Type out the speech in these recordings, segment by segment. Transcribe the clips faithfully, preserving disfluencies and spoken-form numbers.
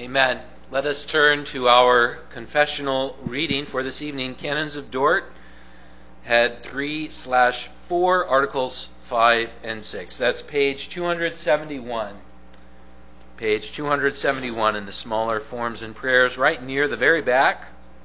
Amen. Let us turn to our confessional reading for this evening. Canons of Dort, head three slash four, articles five and six. That's page two seventy-one. Page two seventy-one in the smaller forms and prayers, right near the very back.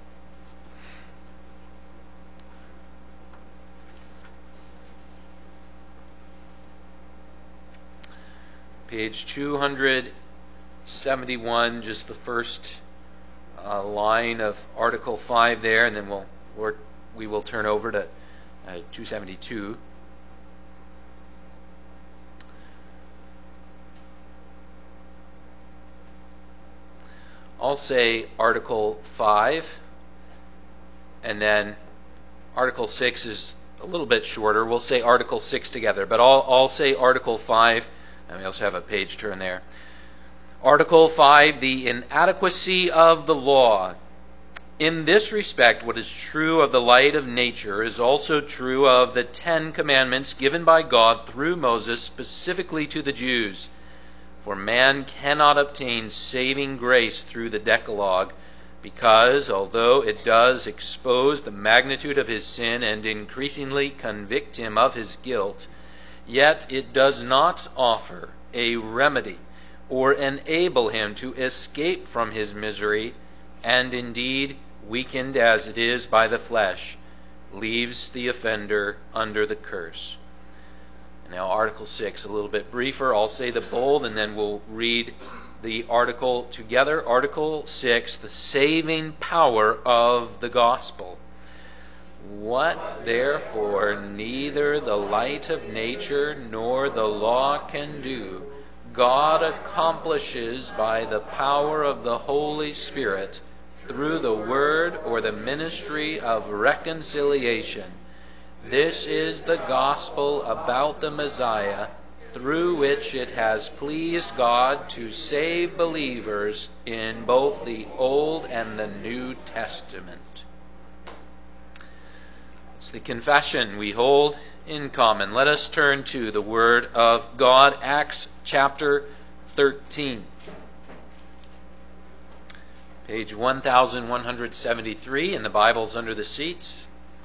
Page two seventy-one, just the first uh, line of Article five there, and then we'll we're, we will turn over to uh, two seventy-two. I'll say Article five, and then Article six is a little bit shorter. We'll say Article six together, but I'll, I'll say Article five, and we also have a page turn there. Article five, the inadequacy of the law. In this respect, what is true of the light of nature is also true of the Ten Commandments given by God through Moses specifically to the Jews. For man cannot obtain saving grace through the Decalogue, because, although it does expose the magnitude of his sin and increasingly convict him of his guilt, yet it does not offer a remedy or enable him to escape from his misery, and indeed, weakened as it is by the flesh, leaves the offender under the curse. Now, Article six, a little bit briefer. I'll say the bold, and then we'll read the article together. Article six, the saving power of the gospel. What, therefore, neither the light of nature nor the law can do, God accomplishes by the power of the Holy Spirit through the word or the ministry of reconciliation. This is the gospel about the Messiah, through which it has pleased God to save believers in both the Old and the New Testament. It's the confession we hold in common. Let us turn to the Word of God, Acts chapter thirteen. Page one thousand one hundred seventy-three in the Bibles under the seats.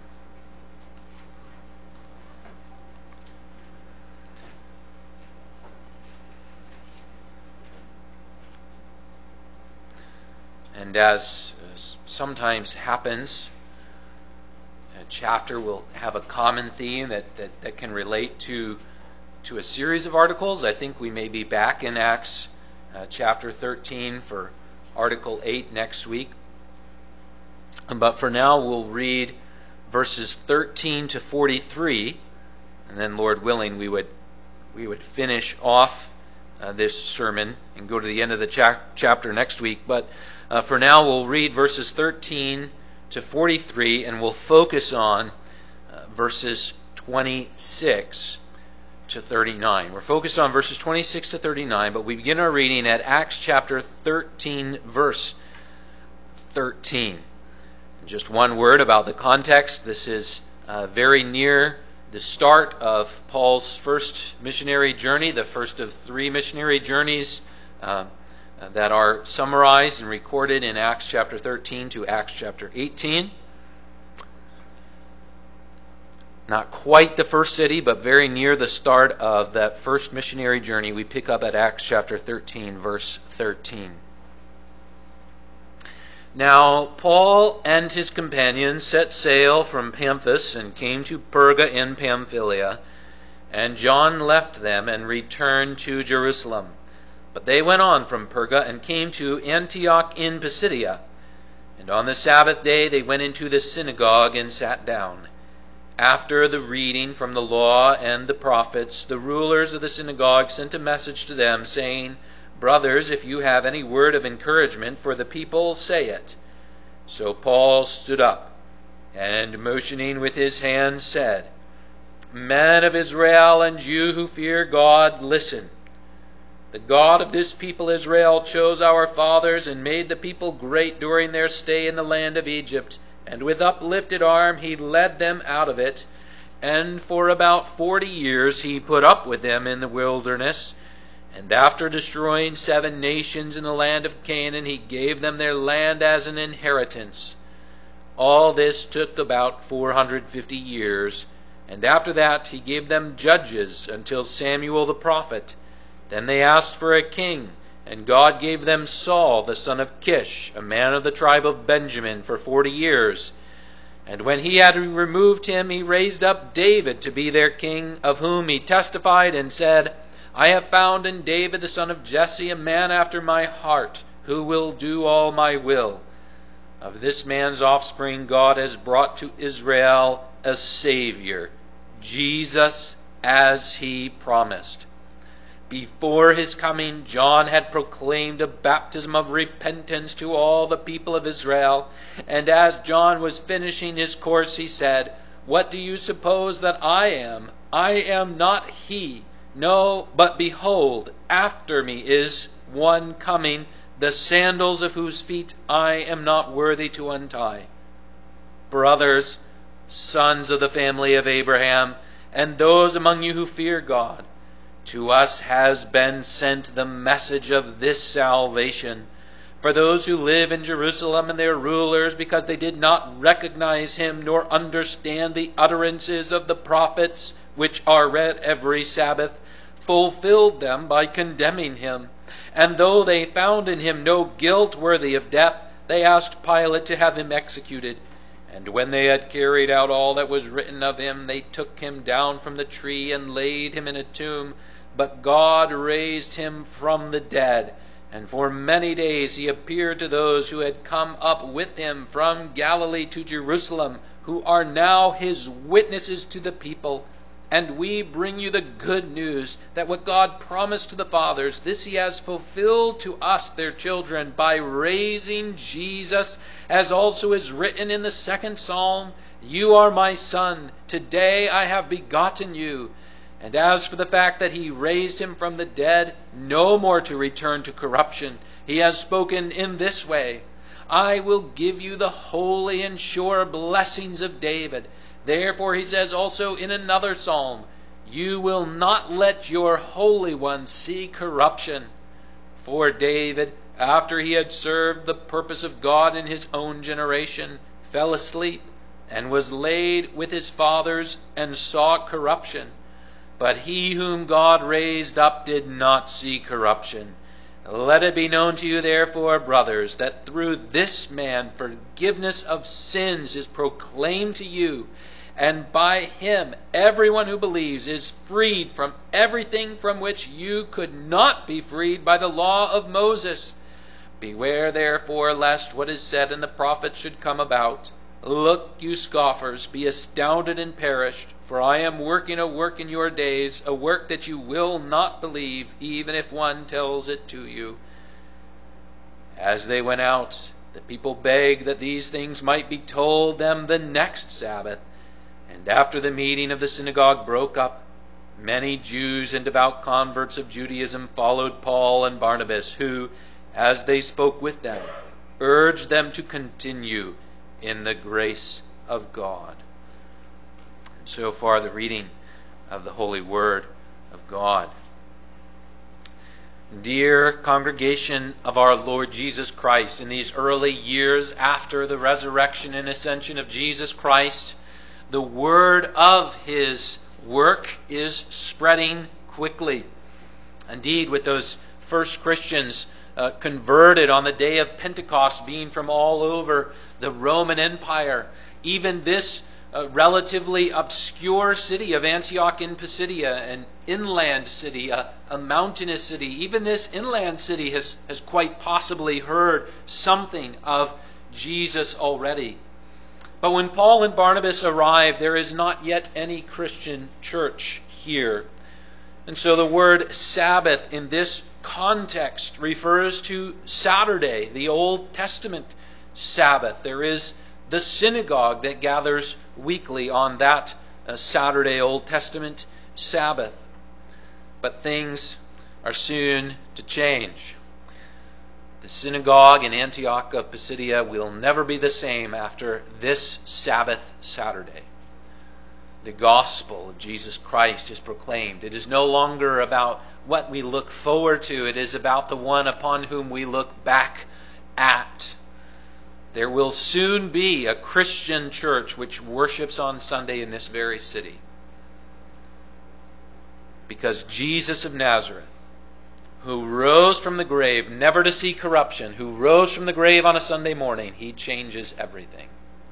And as sometimes happens, a chapter will have a common theme that, that, that can relate to, to a series of articles. I think we may be back in Acts uh, chapter thirteen for Article eight next week. But for now, we'll read verses thirteen to forty-three, and then, Lord willing, we would we would finish off uh, this sermon and go to the end of the cha- chapter next week. But uh, for now, we'll read verses thirteen to forty-three, and we'll focus on uh, verses twenty-six to thirty-nine. We're focused on verses twenty-six to thirty-nine, but we begin our reading at Acts chapter thirteen, verse thirteen. Just one word about the context. This is uh, very near the start of Paul's first missionary journey, the first of three missionary journeys uh, that are summarized and recorded in Acts chapter thirteen to Acts chapter eighteen. Not quite the first city, but very near the start of that first missionary journey. We pick up at Acts chapter thirteen, verse thirteen. Now Paul and his companions set sail from Pamphus and came to Perga in Pamphylia, and John left them and returned to Jerusalem. But they went on from Perga and came to Antioch in Pisidia. And on the Sabbath day they went into the synagogue and sat down. After the reading from the law and the prophets, the rulers of the synagogue sent a message to them, saying, Brothers, if you have any word of encouragement for the people, say it. So Paul stood up, and motioning with his hand said, Men of Israel and you who fear God, listen. The God of this people Israel chose our fathers and made the people great during their stay in the land of Egypt, and with uplifted arm he led them out of it. And for about forty years he put up with them in the wilderness. And after destroying seven nations in the land of Canaan, he gave them their land as an inheritance. All this took about four hundred fifty years, and after that he gave them judges until Samuel the prophet. Then they asked for a king, and God gave them Saul the son of Kish, a man of the tribe of Benjamin, for forty years. And when he had removed him, he raised up David to be their king, of whom he testified and said, I have found in David the son of Jesse a man after my heart, who will do all my will. Of this man's offspring God has brought to Israel a Savior, Jesus, as he promised. Before his coming, John had proclaimed a baptism of repentance to all the people of Israel. And as John was finishing his course, he said, What do you suppose that I am? I am not he. No, but behold, after me is one coming, the sandals of whose feet I am not worthy to untie. Brothers, sons of the family of Abraham, and those among you who fear God, to us has been sent the message of this salvation. For those who live in Jerusalem and their rulers, because they did not recognize him nor understand the utterances of the prophets, which are read every Sabbath, fulfilled them by condemning him. And though they found in him no guilt worthy of death, they asked Pilate to have him executed. And when they had carried out all that was written of him, they took him down from the tree and laid him in a tomb. But God raised him from the dead. And for many days he appeared to those who had come up with him from Galilee to Jerusalem, who are now his witnesses to the people. And we bring you the good news that what God promised to the fathers, this he has fulfilled to us, their children, by raising Jesus, as also is written in the second psalm, You are my son, today I have begotten you. And as for the fact that he raised him from the dead, no more to return to corruption, he has spoken in this way, I will give you the holy and sure blessings of David. Therefore he says also in another psalm, You will not let your Holy One see corruption. For David, after he had served the purpose of God in his own generation, fell asleep and was laid with his fathers and saw corruption. But he whom God raised up did not see corruption. Let it be known to you, therefore, brothers, that through this man forgiveness of sins is proclaimed to you, and by him everyone who believes is freed from everything from which you could not be freed by the law of Moses. Beware, therefore, lest what is said in the prophets should come about. Look, you scoffers, be astounded and perished, for I am working a work in your days, a work that you will not believe, even if one tells it to you. As they went out, the people begged that these things might be told them the next Sabbath. And after the meeting of the synagogue broke up, many Jews and devout converts of Judaism followed Paul and Barnabas, who, as they spoke with them, urged them to continue in the grace of God. And so far the reading of the holy word of God. Dear congregation of our Lord Jesus Christ, in these early years after the resurrection and ascension of Jesus Christ, the word of his work is spreading quickly. Indeed, with those first Christians uh, converted on the day of Pentecost being from all over the Roman Empire, even this uh, relatively obscure city of Antioch in Pisidia, an inland city, a, a mountainous city, even this inland city has, has quite possibly heard something of Jesus already. But when Paul and Barnabas arrived, there is not yet any Christian church here. And so the word Sabbath in this context refers to Saturday, the Old Testament Sabbath. There is the synagogue that gathers weekly on that uh, Saturday Old Testament Sabbath. But things are soon to change. The synagogue in Antioch of Pisidia will never be the same after this Sabbath Saturday. the gospel of Jesus Christ is proclaimed. It is no longer about what we look forward to. It is about the one upon whom we look back at. There will soon be a Christian church which worships on Sunday in this very city. Because Jesus of Nazareth, who rose from the grave never to see corruption, who rose from the grave on a Sunday morning, he changes everything.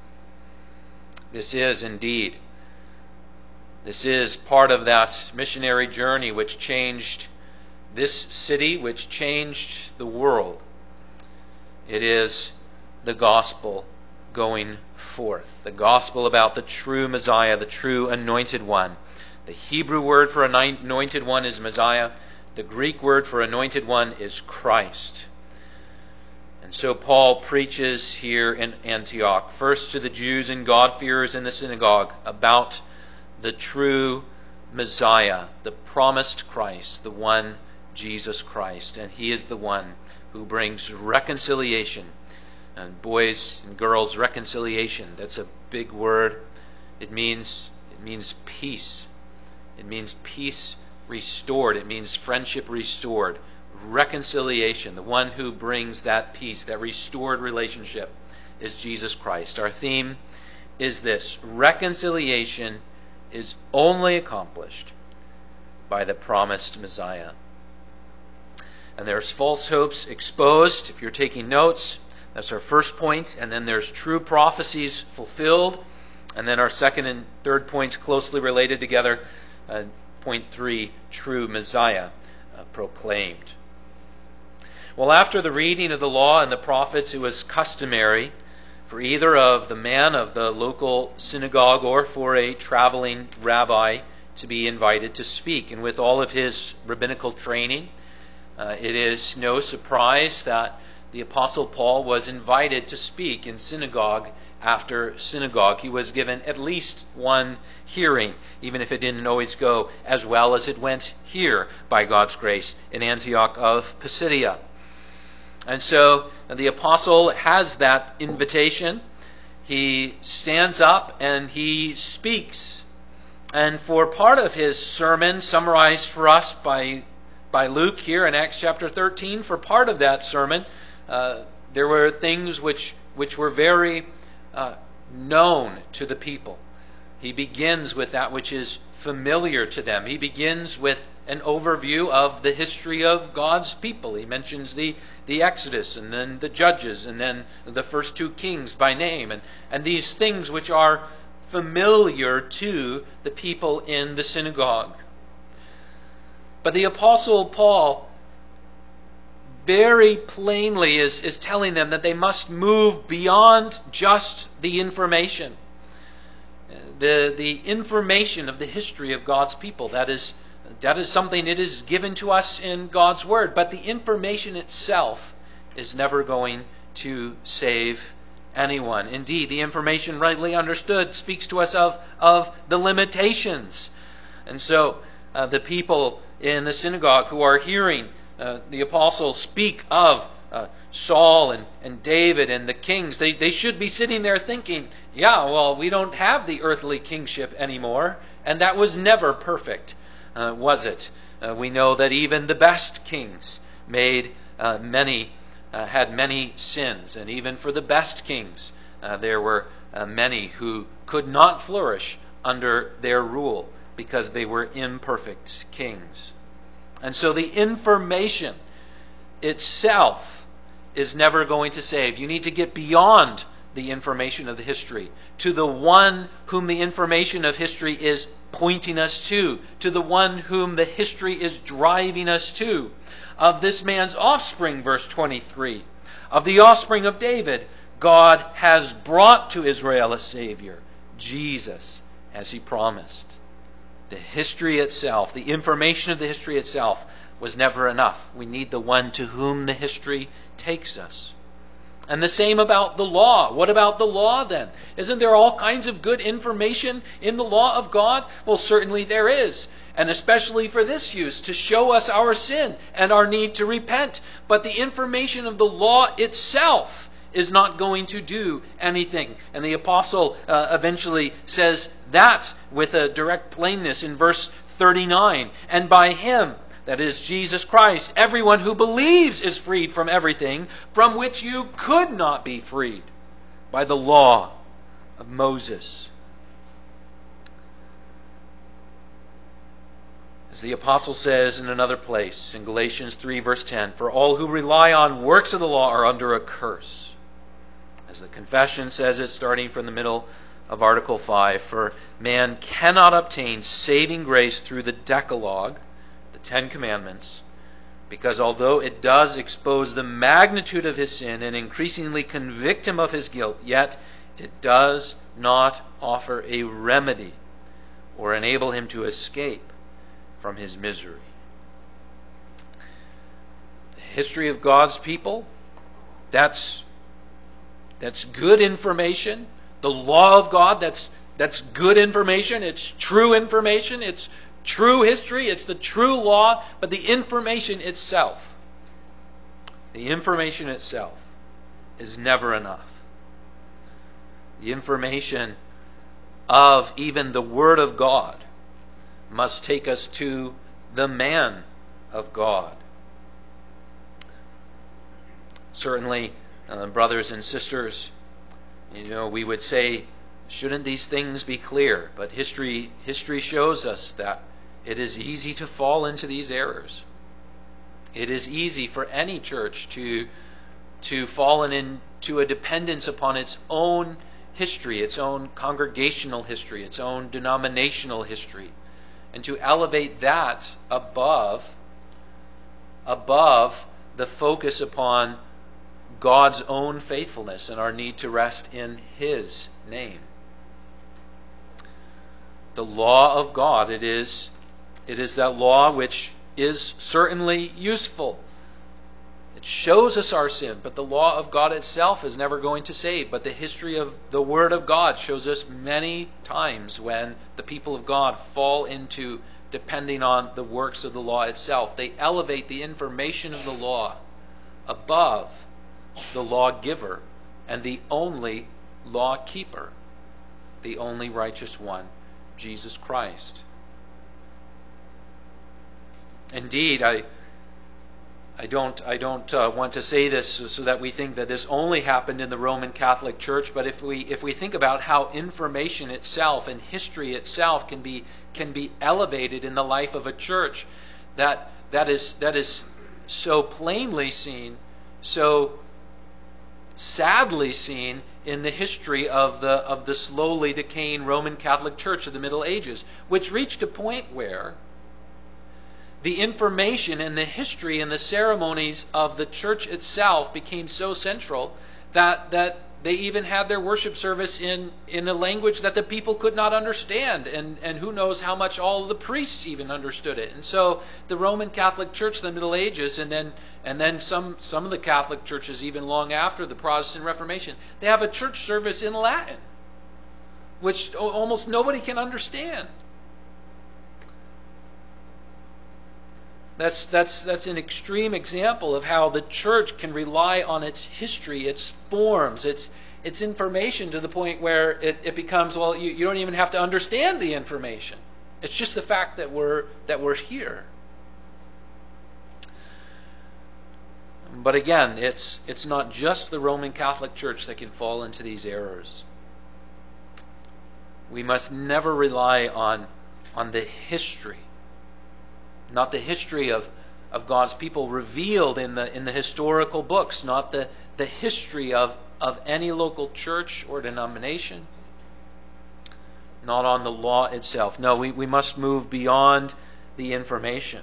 This is indeed, this is part of that missionary journey which changed this city, which changed the world. It is the gospel going forth, the gospel about the true Messiah, the true anointed one. The Hebrew word for anointed one is Messiah. The Greek word for anointed one is Christ. And so Paul preaches here in Antioch, first to the Jews and God-fearers in the synagogue, about the true Messiah, the promised Christ, the one Jesus Christ. And he is the one who brings reconciliation. And boys and girls, reconciliation, that's a big word. It means, it means peace. It means peace restored. It means friendship restored. Reconciliation. The one who brings that peace, that restored relationship, is Jesus Christ. Our theme is this: reconciliation is only accomplished by the promised Messiah. And there's false hopes exposed. If you're taking notes, that's our first point. And then there's true prophecies fulfilled. And then our second and third points closely related together. Uh, point three, true Messiah uh, proclaimed. Well, after the reading of the law and the prophets, it was customary for either of the man of the local synagogue or for a traveling rabbi to be invited to speak. And with all of his rabbinical training, uh, it is no surprise that the Apostle Paul was invited to speak in synagogue after synagogue. He was given at least one hearing, even if it didn't always go as well as it went here, by God's grace, in Antioch of Pisidia. And so the apostle has that invitation. He stands up and he speaks. And for part of his sermon, summarized for us by, by Luke here in Acts chapter thirteen, for part of that sermon, uh, there were things which, which were very uh, known to the people. He begins with that which is familiar to them. He begins with an overview of the history of God's people. He mentions the, the Exodus and then the Judges and then the first two kings by name. And, and these things which are familiar to the people in the synagogue. But the Apostle Paul very plainly is, is telling them that they must move beyond just the information. The, the information of the history of God's people. That is, that is something that is given to us in God's Word. But the information itself is never going to save anyone. Indeed, the information rightly understood speaks to us of, of the limitations. And so uh, the people in the synagogue who are hearing uh, the apostles speak of Uh, Saul and, and David and the kings, they, they should be sitting there thinking, yeah, well, we don't have the earthly kingship anymore, and that was never perfect, uh, was it? Uh, we know that even the best kings made uh, many, uh, had many sins, and even for the best kings, uh, there were uh, many who could not flourish under their rule because they were imperfect kings. And so the information itself is never going to save. You need to get beyond the information of the history to the one whom the information of history is pointing us to, to the one whom the history is driving us to. Of this man's offspring, verse twenty-three, of the offspring of David, God has brought to Israel a Savior, Jesus, as he promised. The history itself, the information of the history itself, was never enough. We need the one to whom the history takes us. And the same about the law. What about the law then? Isn't there all kinds of good information in the law of God? Well, certainly there is. And especially for this use, to show us our sin and our need to repent. But the information of the law itself is not going to do anything. And the apostle uh, eventually says that with a direct plainness in verse thirty-nine. And by him, that is Jesus Christ, everyone who believes is freed from everything from which you could not be freed by the law of Moses. As the apostle says in another place, in Galatians three, verse ten, for all who rely on works of the law are under a curse. As the confession says it, starting from the middle of Article five, for man cannot obtain saving grace through the Decalogue, the Ten Commandments, because although it does expose the magnitude of his sin and increasingly convict him of his guilt, yet it does not offer a remedy or enable him to escape from his misery. The history of God's people, that's, that's good information. The law of God, that's, that's good information. It's true information. It's true history. It's the true law. But the information itself, the information itself is never enough. The information of even the Word of God must take us to the man of God. Certainly, uh, brothers and sisters, you know, we would say, shouldn't these things be clear? But history history shows us that it is easy to fall into these errors. It is easy for any church to to fall into a dependence upon its own history, its own congregational history, its own denominational history, and to elevate that above, above the focus upon God's own faithfulness and our need to rest in His name. The law of God, it is, it is that law which is certainly useful. It shows us our sin, but the law of God itself is never going to save. But the history of the Word of God shows us many times when the people of God fall into depending on the works of the law itself. They elevate the information of the law above the lawgiver and the only lawkeeper, the only righteous one, Jesus Christ. Indeed, I I don't I don't uh, want to say this so that we think that this only happened in the Roman Catholic Church, but if we if we think about how information itself and history itself can be can be elevated in the life of a church, that that is that is so plainly seen, so sadly seen in the history of the of the slowly decaying Roman Catholic Church of the Middle Ages, which reached a point where the information and the history and the ceremonies of the church itself became so central that that they even had their worship service in, in a language that the people could not understand, and, and who knows how much all of the priests even understood it. And so the Roman Catholic Church in the Middle Ages, and then and then some, some of the Catholic churches even long after the Protestant Reformation, they have a church service in Latin, which almost nobody can understand. That's that's that's an extreme example of how the church can rely on its history, its forms, its its information to the point where it, it becomes, well, you, you don't even have to understand the information. It's just the fact that we're that we're here. But again, it's it's not just the Roman Catholic Church that can fall into these errors. We must never rely on on the history. Not the history of, of God's people revealed in the in the historical books, not the, the history of, of any local church or denomination, not on the law itself. No, we, we must move beyond the information.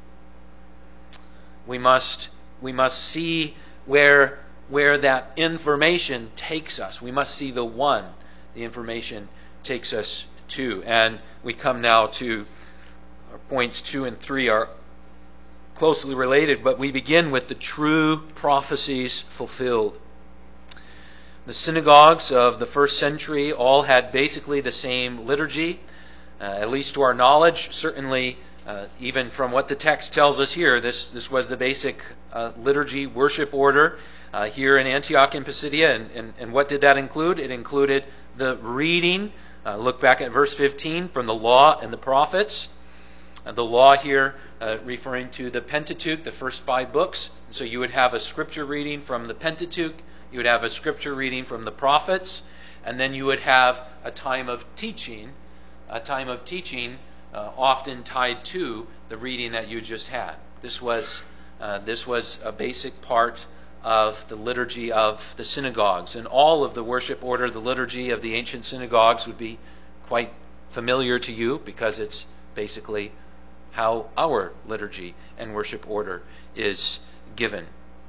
We must we must see where where that information takes us. We must see the one the information takes us to. And we come now to points two and three are closely related, but we begin with the true prophecies fulfilled. The synagogues of the first century all had basically the same liturgy, uh, at least to our knowledge. Certainly Uh, even from what the text tells us here, this, this was the basic uh, liturgy worship order uh, here in Antioch in Pisidia. And, and, and what did that include? It included the reading. Uh, look back at verse fifteen, from the law and the prophets. Uh, the law here uh, referring to the Pentateuch, the first five books. And so you would have a scripture reading from the Pentateuch. You would have a scripture reading from the prophets. And then you would have a time of teaching, a time of teaching Uh, often tied to the reading that you just had. This was uh, this was a basic part of the liturgy of the synagogues, and all of the worship order, the liturgy of the ancient synagogues would be quite familiar to you because it's basically how our liturgy and worship order is given.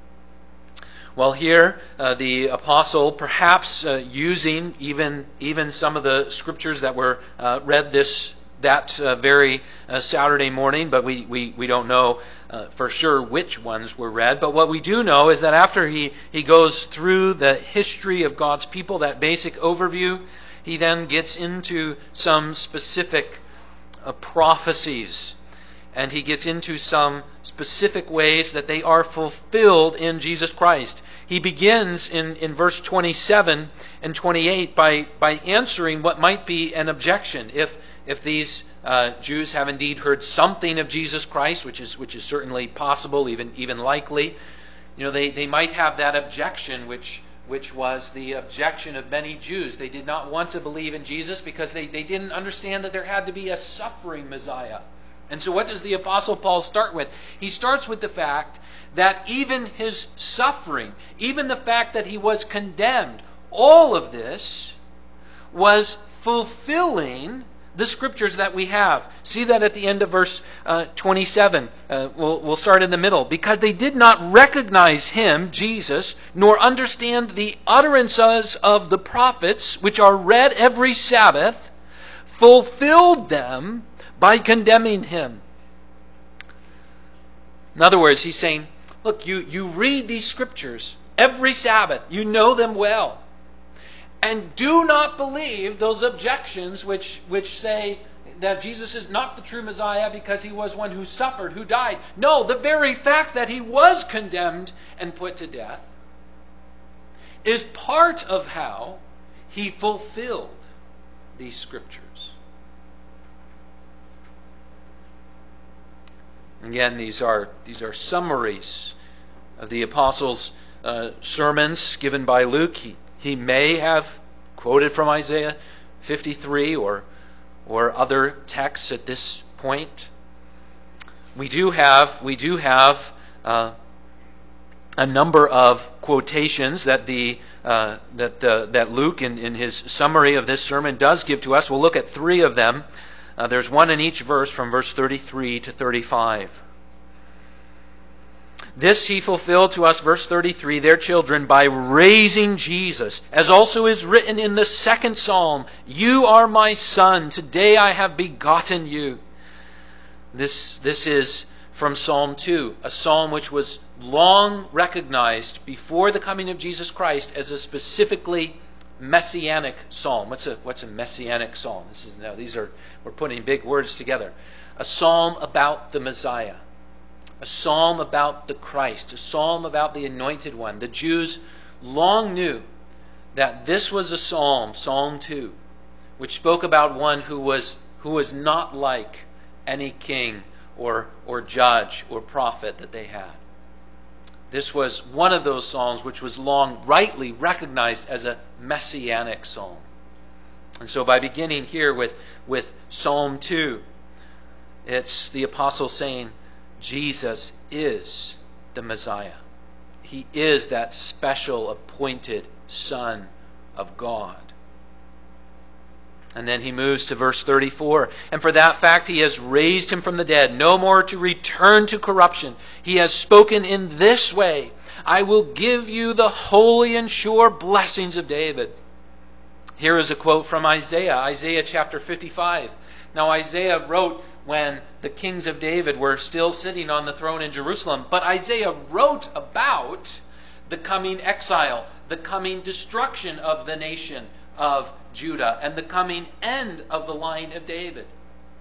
Well, here uh, the apostle, perhaps uh, using even even some of the scriptures that were uh, read this that uh, very uh, Saturday morning, but we, we, we don't know uh, for sure which ones were read. But what we do know is that after he, he goes through the history of God's people, that basic overview, he then gets into some specific uh, prophecies. And he gets into some specific ways that they are fulfilled in Jesus Christ. He begins in, in verse twenty-seven and twenty-eight by, by answering what might be an objection. If If these uh, Jews have indeed heard something of Jesus Christ, which is which is certainly possible, even even likely, you know, they, they might have that objection, which which was the objection of many Jews. They did not want to believe in Jesus because they, they didn't understand that there had to be a suffering Messiah. And so what does the Apostle Paul start with? He starts with the fact that even his suffering, even the fact that he was condemned, all of this was fulfilling the scriptures that we have. See that at the end of verse uh, twenty-seven. Uh, we'll, we'll start in the middle. Because they did not recognize him, Jesus, nor understand the utterances of the prophets, which are read every Sabbath, fulfilled them by condemning him. In other words, he's saying, look, you, you read these scriptures every Sabbath. You know them well. And do not believe those objections which, which say that Jesus is not the true Messiah because he was one who suffered, who died. No, the very fact that he was condemned and put to death is part of how he fulfilled these scriptures. Again, these are these are summaries of the apostles' uh, sermons given by Luke. He, he may have quoted from Isaiah fifty-three or or other texts at this point. We do have we do have uh, a number of quotations that the uh, that uh, that Luke in, in his summary of this sermon does give to us. We'll look at three of them. Uh, there's one in each verse from verse thirty-three to thirty-five. This he fulfilled to us, verse thirty-three, their children, by raising Jesus, as also is written in the second psalm, you are my son, today I have begotten you. This, this is from Psalm two, a psalm which was long recognized before the coming of Jesus Christ as a specifically messianic psalm. What's a what's a messianic psalm? This is now these are we're putting big words together. A psalm about the Messiah. A psalm about the Christ, a psalm about the Anointed One. The Jews long knew that this was a psalm, Psalm two, which spoke about one who was who was not like any king or or judge or prophet that they had. This was one of those psalms which was long rightly recognized as a messianic psalm. And so by beginning here with, with Psalm two, it's the apostle saying, Jesus is the Messiah. He is that special appointed Son of God. And then he moves to verse thirty-four. And for that fact he has raised him from the dead, no more to return to corruption. He has spoken in this way, I will give you the holy and sure blessings of David. Here is a quote from Isaiah, Isaiah chapter fifty-five. Now Isaiah wrote when the kings of David were still sitting on the throne in Jerusalem. But Isaiah wrote about the coming exile, the coming destruction of the nation of Judah, and the coming end of the line of David.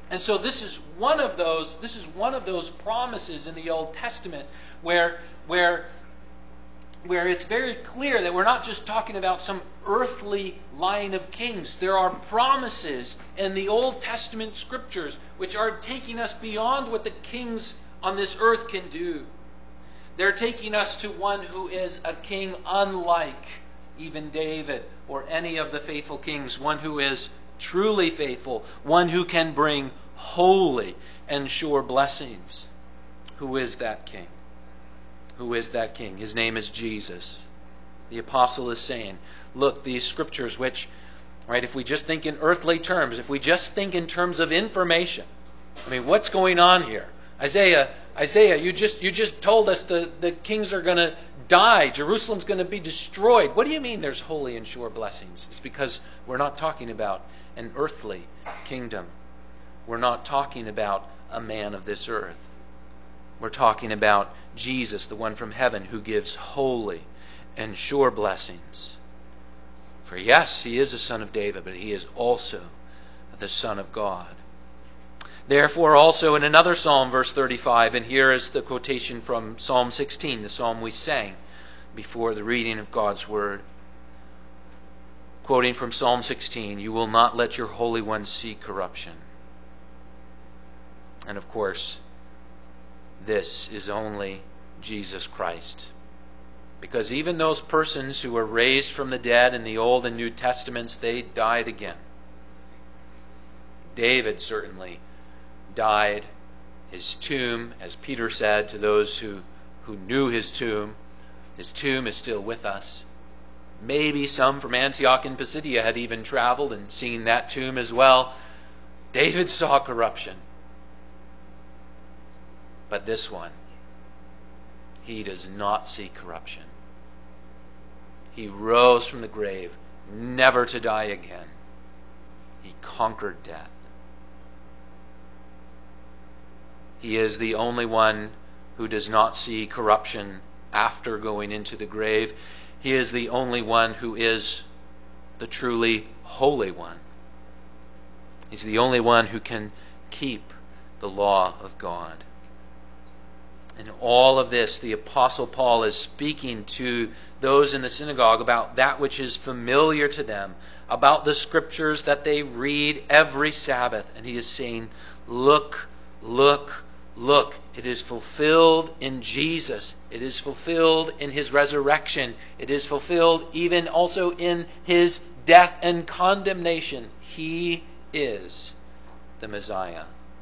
And so this is one of those this is one of those promises in the Old Testament where where where it's very clear that we're not just talking about some earthly line of kings. There are promises in the Old Testament scriptures which are taking us beyond what the kings on this earth can do. They're taking us to one who is a king unlike even David or any of the faithful kings, one who is truly faithful, one who can bring holy and sure blessings. Who is that king? Who is that king? His name is Jesus. The apostle is saying, look, these scriptures which, right, if we just think in earthly terms, if we just think in terms of information, I mean, what's going on here? Isaiah, Isaiah, you just you just told us the, the kings are going to die. Jerusalem's going to be destroyed. What do you mean there's holy and sure blessings? It's because we're not talking about an earthly kingdom. We're not talking about a man of this earth. We're talking about Jesus, the one from heaven, who gives holy and sure blessings. For yes, he is a son of David, but he is also the Son of God. Therefore, also in another psalm, verse thirty-five, and here is the quotation from Psalm sixteen, the psalm we sang before the reading of God's Word. Quoting from Psalm sixteen, you will not let your Holy One see corruption. And of course, this is only Jesus Christ. Because even those persons who were raised from the dead in the Old and New Testaments, they died again. David certainly died. His tomb, as Peter said to those who, who knew his tomb, his tomb is still with us. Maybe some from Antioch and Pisidia had even traveled and seen that tomb as well. David saw corruption. But this one, he does not see corruption. He rose from the grave, never to die again. He conquered death. He is the only one who does not see corruption after going into the grave. He is the only one who is the truly Holy One. He's the only one who can keep the law of God. In all of this, the Apostle Paul is speaking to those in the synagogue about that which is familiar to them, about the scriptures that they read every Sabbath. And he is saying, look, look, look. It is fulfilled in Jesus. It is fulfilled in his resurrection. It is fulfilled even also in his death and condemnation. He is the Messiah.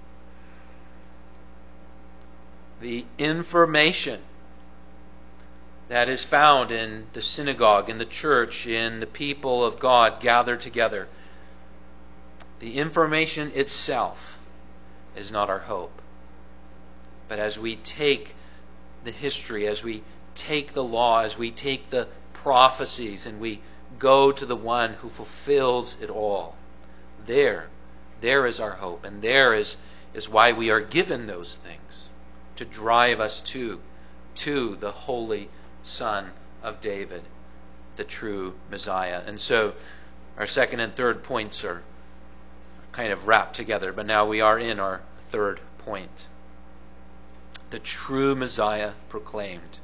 The information that is found in the synagogue, in the church, in the people of God gathered together, the information itself is not our hope. But as we take the history, as we take the law, as we take the prophecies, and we go to the one who fulfills it all, there, there is our hope, and there is, is why we are given those things, to drive us to, to the Holy Son of David, the true Messiah. And so our second and third points are kind of wrapped together, but now we are in our third point. The true Messiah proclaimed.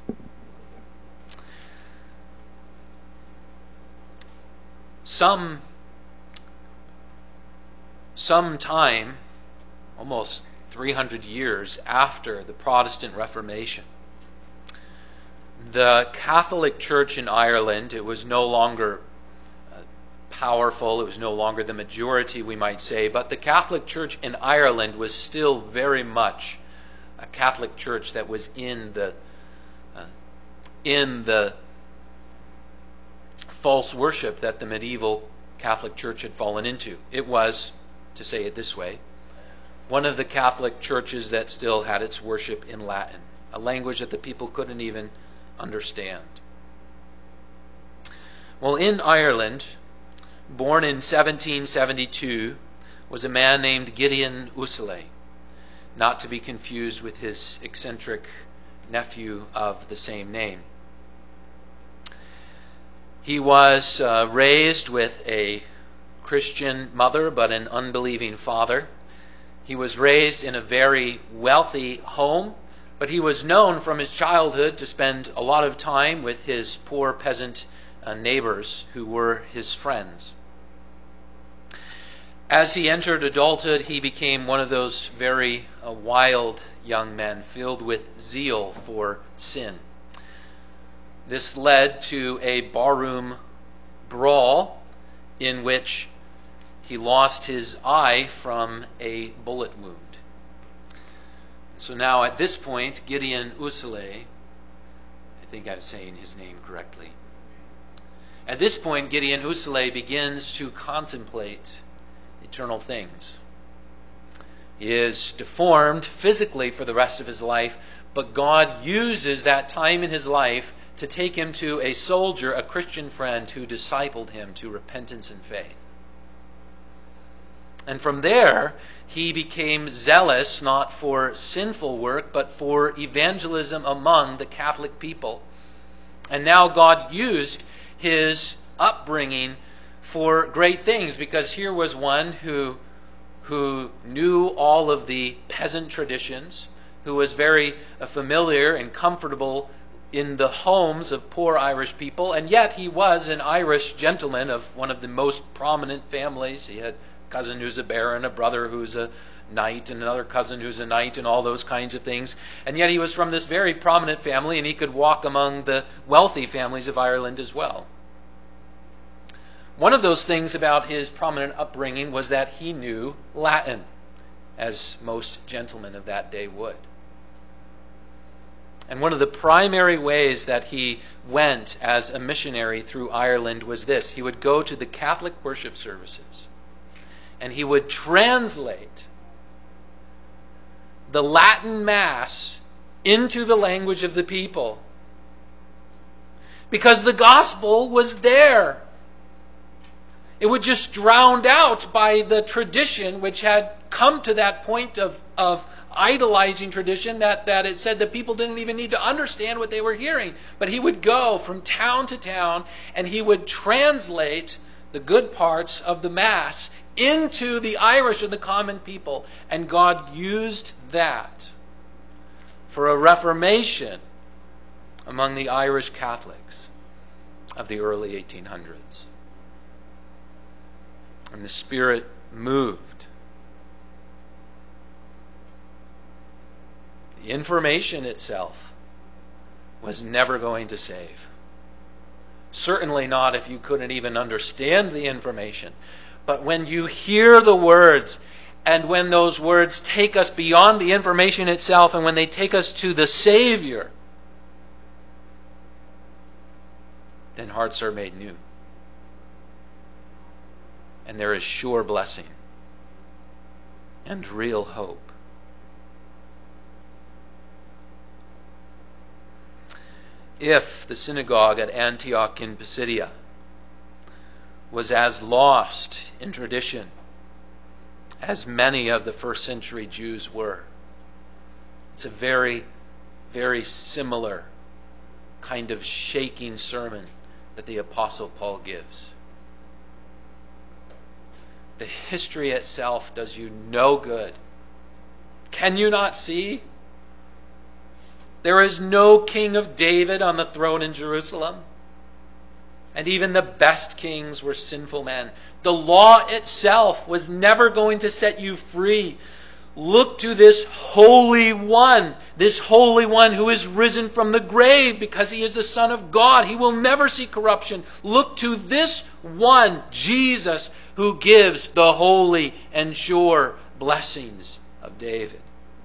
Some, some time, almost three hundred years after the Protestant Reformation, the Catholic Church in Ireland, it was no longer uh, powerful, it was no longer the majority, we might say, but the Catholic Church in Ireland was still very much a Catholic Church that was in the uh, in the false worship that the medieval Catholic Church had fallen into. It was, to say it this way, one of the Catholic churches that still had its worship in Latin, a language that the people couldn't even understand. Well, in Ireland, born in seventeen seventy-two, was a man named Gideon Ussele, not to be confused with his eccentric nephew of the same name. He was uh, raised with a Christian mother but an unbelieving father. He was raised in a very wealthy home, but he was known from his childhood to spend a lot of time with his poor peasant uh, neighbors who were his friends. As he entered adulthood, he became one of those very uh, wild young men filled with zeal for sin. This led to a barroom brawl in which he lost his eye from a bullet wound. So now at this point, Gideon Usule, I think I'm saying his name correctly. At this point, Gideon Usule begins to contemplate eternal things. He is deformed physically for the rest of his life, but God uses that time in his life to take him to a soldier, a Christian friend, who discipled him to repentance and faith. And from there, he became zealous not for sinful work, but for evangelism among the Catholic people. And now God used his upbringing for great things, because here was one who, who knew all of the peasant traditions, who was very familiar and comfortable in the homes of poor Irish people, and yet he was an Irish gentleman of one of the most prominent families. He had a cousin who's a baron, a brother who's a knight, and another cousin who's a knight, and all those kinds of things. And yet he was from this very prominent family, and he could walk among the wealthy families of Ireland as well. One of those things about his prominent upbringing was that he knew Latin, as most gentlemen of that day would. And one of the primary ways that he went as a missionary through Ireland was this. He would go to the Catholic worship services, and he would translate the Latin Mass into the language of the people, because the gospel was there. It was just drowned out by the tradition which had come to that point of, of idolizing tradition that, that it said that people didn't even need to understand what they were hearing. But he would go from town to town and he would translate the good parts of the Mass into the Irish and the common people. And God used that for a reformation among the Irish Catholics of the early eighteen hundreds. And the Spirit moved. The information itself was never going to save. Certainly not if you couldn't even understand the information. But when you hear the words, and when those words take us beyond the information itself, and when they take us to the Savior, then hearts are made new. And there is sure blessing and real hope. If the synagogue at Antioch in Pisidia was as lost in tradition as many of the first century Jews were, it's a very, very similar kind of shaking sermon that the Apostle Paul gives. The history itself does you no good. Can you not see? There is no king of David on the throne in Jerusalem. And even the best kings were sinful men. The law itself was never going to set you free. Look to this Holy One, this Holy One who is risen from the grave because he is the Son of God. He will never see corruption. Look to this one, Jesus, who gives the holy and sure blessings of David.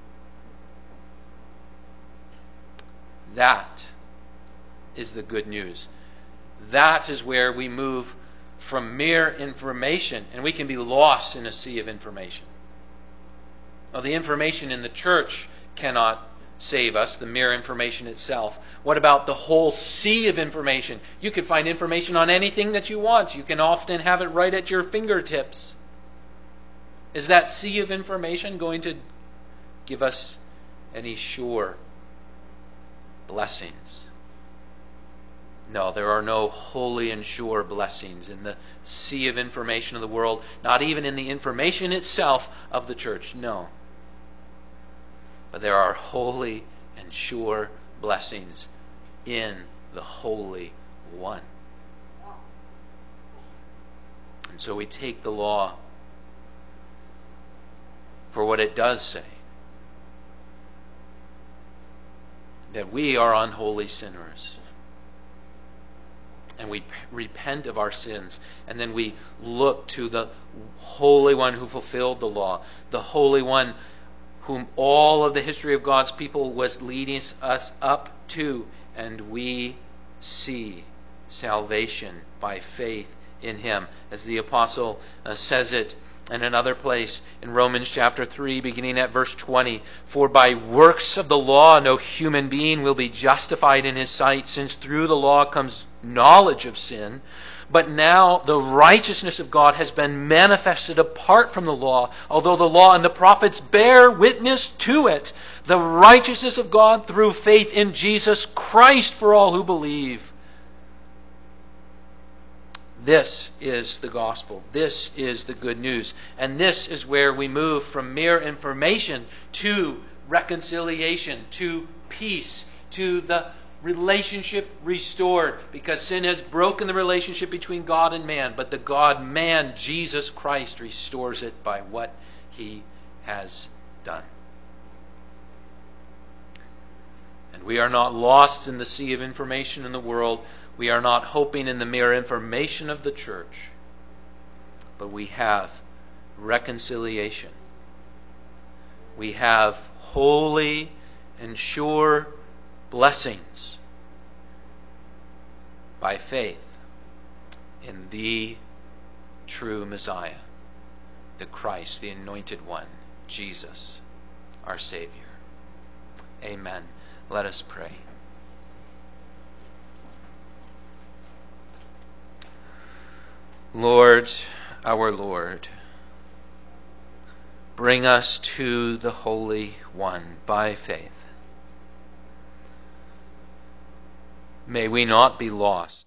That is the good news. That is where we move from mere information, and we can be lost in a sea of information. Well, the information in the church cannot save us, the mere information itself. What about the whole sea of information? You can find information on anything that you want. You can often have it right at your fingertips. Is that sea of information going to give us any sure blessings? No, there are no holy and sure blessings in the sea of information of the world, not even in the information itself of the church. No. But there are holy and sure blessings in the Holy One. And so we take the law for what it does say. That we are unholy sinners. And we repent of our sins. And then we look to the Holy One who fulfilled the law. The Holy One whom all of the history of God's people was leading us up to. And we see salvation by faith in Him. As the apostle uh, says it in another place in Romans chapter three, beginning at verse twenty. For by works of the law no human being will be justified in his sight, since through the law comes knowledge of sin. But now the righteousness of God has been manifested apart from the law, although the law and the prophets bear witness to it. The righteousness of God through faith in Jesus Christ for all who believe. This is the gospel. This is the good news. And this is where we move from mere information to reconciliation, to peace, to the relationship restored. Because sin has broken the relationship between God and man. But the God-man, Jesus Christ, restores it by what He has done. And we are not lost in the sea of information in the world. We are not hoping in the mere information of the church, but we have reconciliation. We have holy and sure blessings by faith in the true Messiah, the Christ, the Anointed One, Jesus, our Savior. Amen. Let us pray. Lord, our Lord, bring us to the Holy One by faith. May we not be lost.